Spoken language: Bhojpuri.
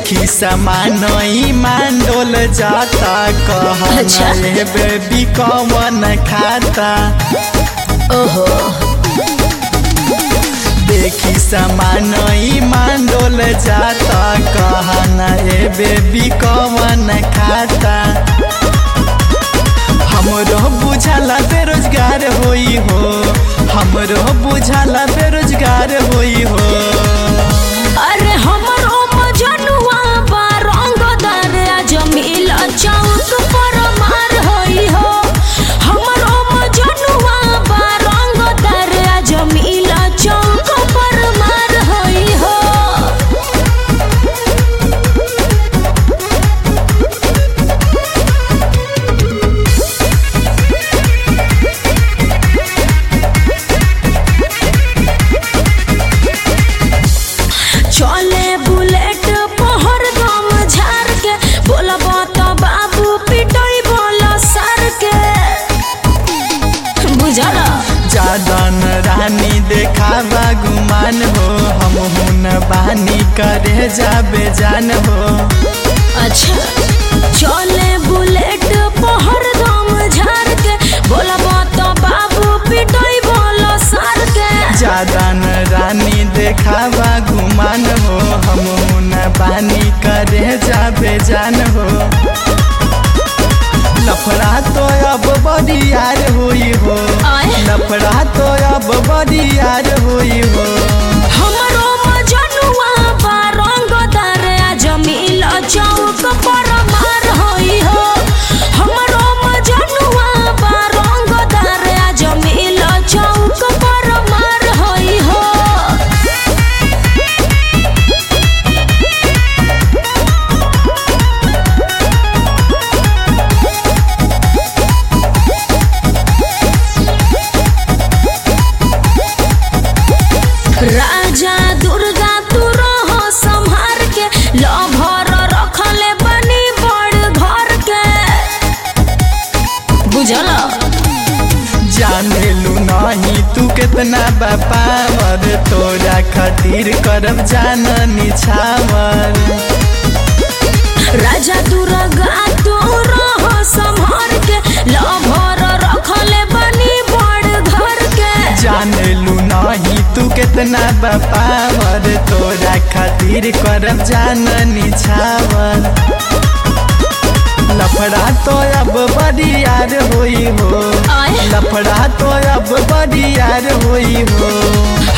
देखी समान ईमान डोल जाता अच्छा। कहना बेबी कौन खाता। ओहो देखी समान ईमान डोल जाता कहना बेबी कौन खाता। हमरो बुझाला बेरोजगार होई हो, हमरो बुझाला बेरोजगार होई हो। अरे हमरो मजनुआ बा रंगदार जमील चौक पर मार होई हो। हमरो मजनुआ बा रंगदार जमील चौक पर मार होई हो। चले बुलेट पहर दम झार के बोलब तो बाबू पिटोई बोला सर के बुझल। जादन रानी देखावा गुमान हो, हम हुन बानी करे जाबे जान हो। अच्छा चले बुलेट पहर दम झार के बोलब तो बाबू पिटोई बोला सर के। जादन रानी देखावा गुमान हो, हम हुन बानी करे जाबे जान हो। लफड़ा तो अब बरियार होई हो, आए? लफड़ा तो अब बरियार होई हो। हमरो मजनुआ बा रंगदार जमील चौक पर मार होई हो। हमरो मजनुआ बा रंगदार जमील चौक पर मार होई हो। राजा दुर्गा तू रहो संहार के लभर रखले बनी बड़ घर के बुझल। जाने लू नहीं तू कितना बापावर, तोरा खातिर करब जान निछावर। राजा दुर्गा तू रहो संहार के लभर रखले बनी बड़ घर के। जाने लू नहीं तू कितना बापावर, तोरा खातिर करब जान निछावर। लफड़ा तो अब बरियार होई हो, आए? लफड़ा तो अब बरियार होई हो।